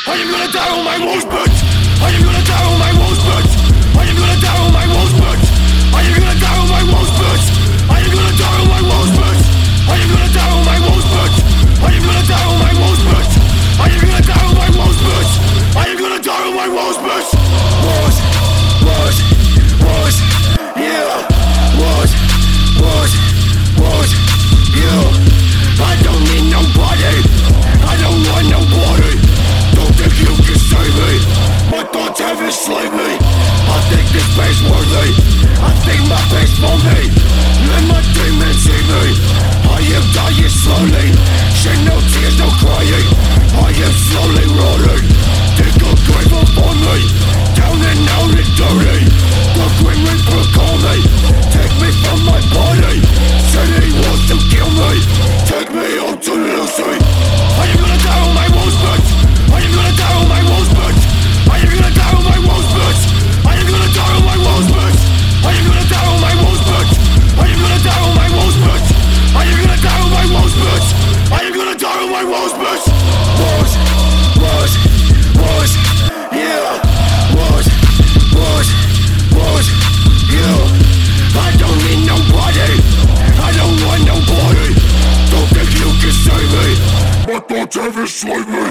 I am gonna die on my walls, bitch. I am gonna die on my walls, bitch. I am gonna die on my walls, bitch. I am gonna die on my walls, bitch. I am gonna die on my walls, bitch. I am gonna die on my walls, bitch. I am gonna die on my walls, bitch. I am gonna die on my walls, bitch. I am gonna die on my walls, bitch. Was, yeah. Was, yeah. I don't need nobody. I don't want nobody. Don't think you can save me. My thoughts have enslaved me. I think this pain's worthy. I think my pain's for me. Let my demons see me. I am dying slowly. Shed no tears, no crying. I am slowly rolling. Dig a grave upon me. Down and out and dirty. The Grim Reaper call me. Take me from my body. Said he wants to kill me. Take me home to Lucy. I am gonna die on my walls, bitch. I am gonna die on my walls, bitch. I am gonna die on my walls, bitch. I am gonna die on my walls, bitch. I am gonna die on my walls, bitch. I am gonna die on my walls, bitch. I am gonna die on my walls, bitch. I am gonna die on my walls, bitch. Was, yeah. Was, yeah. I don't need nobody. I don't want nobody. Don't think you can save me. My thoughts have enslaved me.